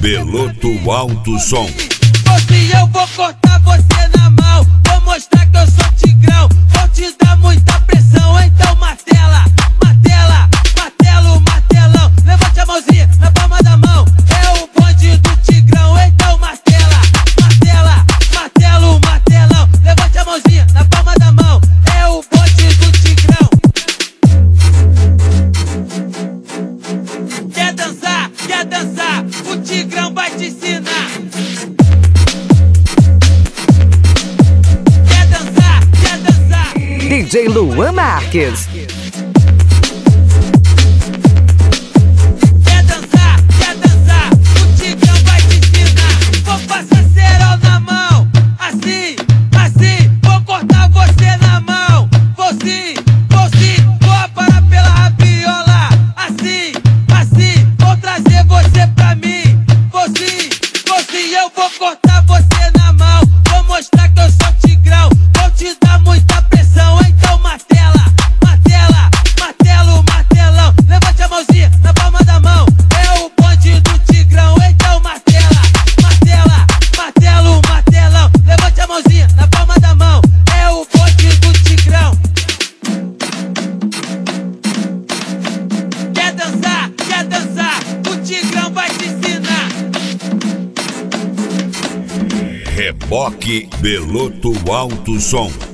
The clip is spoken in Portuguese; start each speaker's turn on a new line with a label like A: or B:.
A: Beloto Alto Som.
B: Hoje eu vou cortar você na mão, vou mostrar que eu sou tigrão, vou te dar muita pressão, então martela, martela, martelo, martelão. Levante a mãozinha na palma da mão, é o bonde do tigrão, então martela, martela, martelo, martelão. Levante a mãozinha na palma da mão, é o bonde do tigrão. Quer dançar? Quer dançar? O tigrão vai te ensinar.
C: DJ Luan Marques.
B: Quer dançar? Quer dançar? O tigrão vai te ensinar. Vou passar cerol na mão, assim, assim. Vou cortar você na mão, vou sim, vou aparar pela rabiola, assim, assim. Vou trazer você pra mim, vou sim, eu vou cortar você na mão. Vou mostrar que eu sou tigrão, vou te dar muita pressão, então martela, martela, martelo, martelão. Levante a mãozinha na palma da mão, é o bonde do tigrão, então martela, martela, martelo, martelão. Levante a mãozinha na palma da mão, é o bonde do tigrão. Quer dançar? Quer dançar? O tigrão vai te ensinar.
A: Reboque Beloto Alto Som.